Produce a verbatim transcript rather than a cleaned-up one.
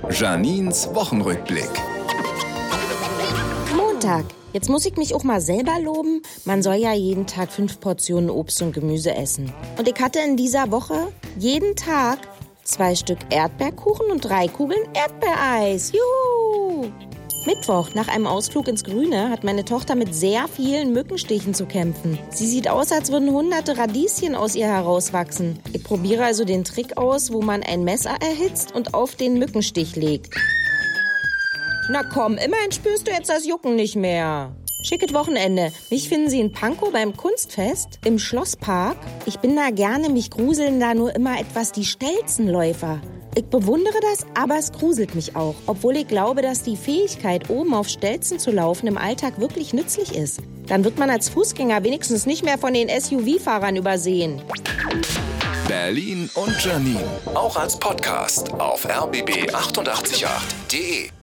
Janins Wochenrückblick. Montag. Jetzt muss ich mich auch mal selber loben. Man soll ja jeden Tag fünf Portionen Obst und Gemüse essen. Und ich hatte in dieser Woche jeden Tag zwei Stück Erdbeerkuchen und drei Kugeln Erdbeereis. Juhu! Mittwoch, nach einem Ausflug ins Grüne, hat meine Tochter mit sehr vielen Mückenstichen zu kämpfen. Sie sieht aus, als würden hunderte Radieschen aus ihr herauswachsen. Ich probiere also den Trick aus, wo man ein Messer erhitzt und auf den Mückenstich legt. Na komm, immerhin spürst du jetzt das Jucken nicht mehr. Schickes Wochenende. Mich finden Sie in Pankow beim Kunstfest im Schlosspark. Ich bin da gerne, mich gruseln da nur immer etwas die Stelzenläufer. Ich bewundere das, aber es gruselt mich auch. Obwohl ich glaube, dass die Fähigkeit, oben auf Stelzen zu laufen, im Alltag wirklich nützlich ist. Dann wird man als Fußgänger wenigstens nicht mehr von den S U V-Fahrern übersehen. Berlin und Janine. Auch als Podcast auf r b b acht acht acht punkt de.